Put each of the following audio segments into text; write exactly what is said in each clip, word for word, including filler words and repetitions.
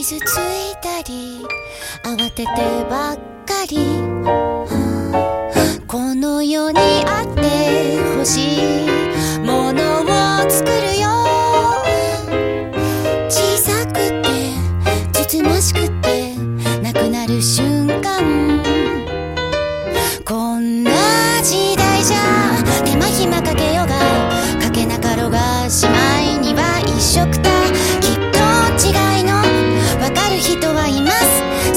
傷ついたり慌ててばっかり、この世にあってほしいものを作るよ。小さくてつつましくてなくなる瞬間、こんな時代じゃ手間暇かけようがかけなかろうがしまいには一緒くた。きっと違いのわかる人はいます。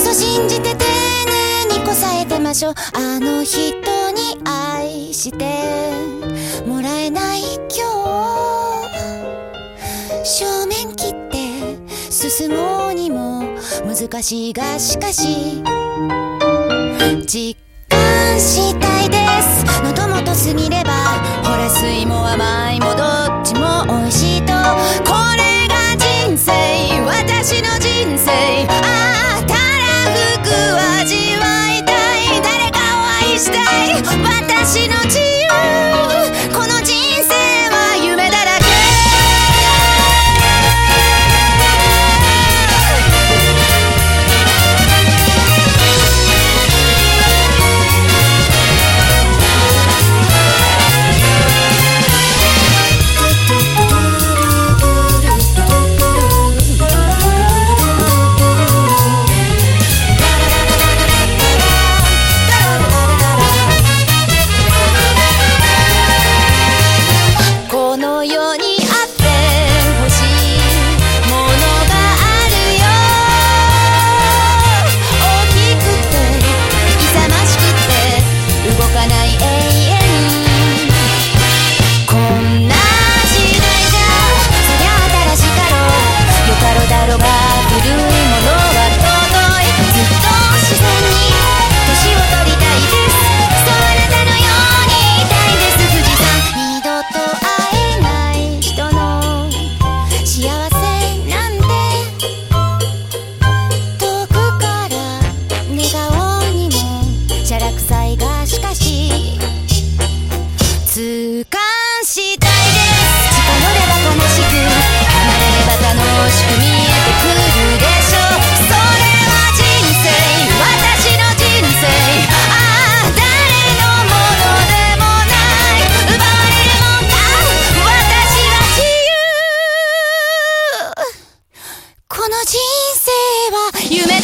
そう信じて丁寧にこさえてましょう。あの人に愛してもらえない今日、正面切って進もうにも難しいがしかし実感したいです。喉元過ぎればほら酸いも甘いもどっちも美味しいと、これが人生、私の人生。ああたらふく味わいたい、誰かを愛したい、私の自由、この人生は夢だらけ。この人生は夢